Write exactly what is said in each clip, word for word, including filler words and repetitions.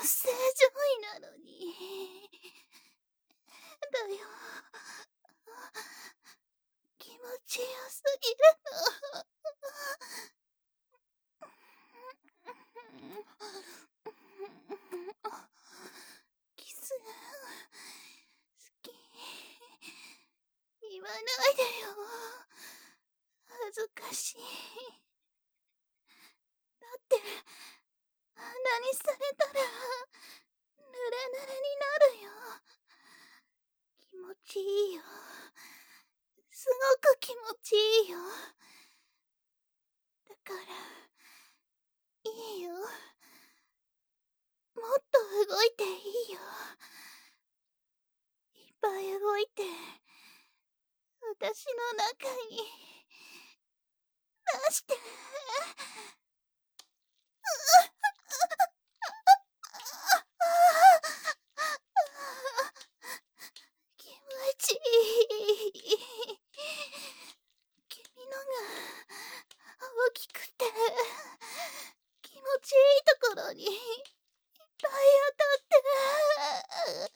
正常位なのに。だよ。気持ちよすぎるの。キス、好き。言わないでよ。恥ずかしい。だって、あんなにされたら、ぬれぬれになるよ。気持ちいいよ。すごく気持ちいいよ。だから、いいよ。もっと動いていいよ。いっぱい動いて、私の中に、出して。気持ちいい。君のが大きくて気持ちいいところにいっぱい当たって。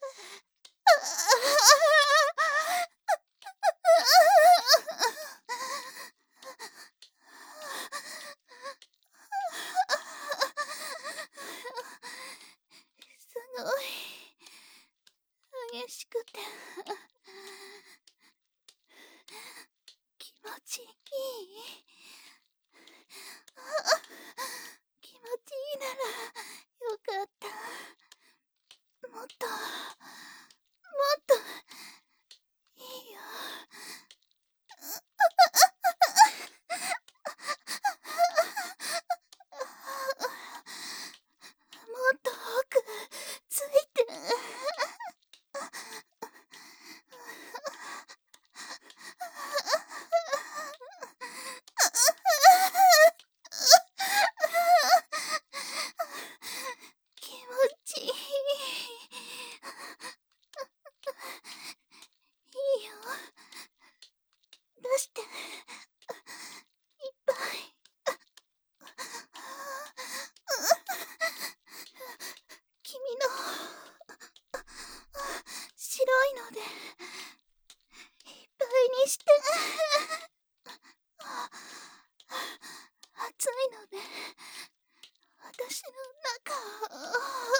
すごい激しくて気持ちいい。気持ちいいならよかった。もっともっといいよ。もっと奥ついて。気持ちいい。いいよ。出して。いっぱい。君の白いのでいっぱいにして。熱いので私の中を。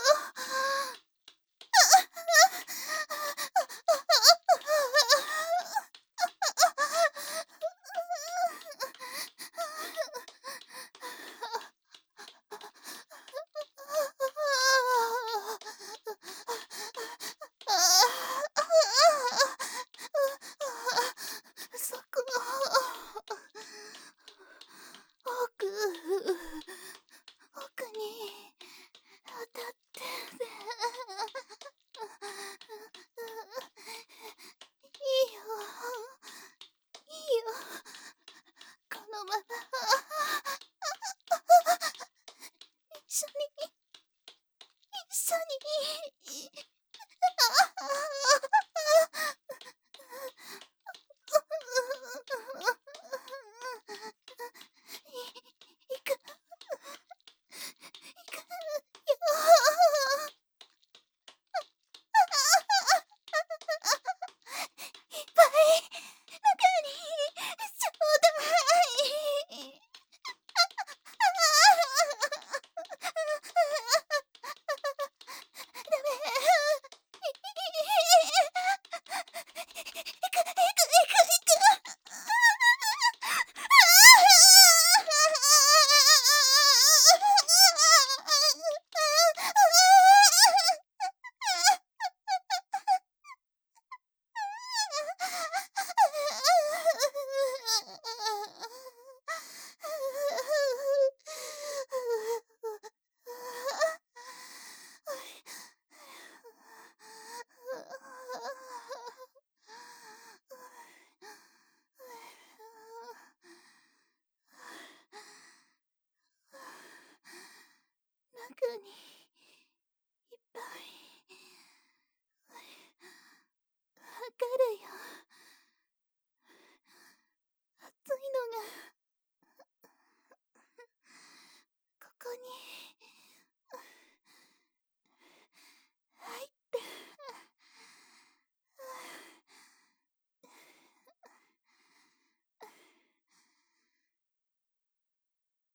そこ奥奥に当たってて。いいよいいよ。このまま一緒に一緒に。いくいくよ。いっぱい中にちょうだい。ダメ。いくいくいくいく。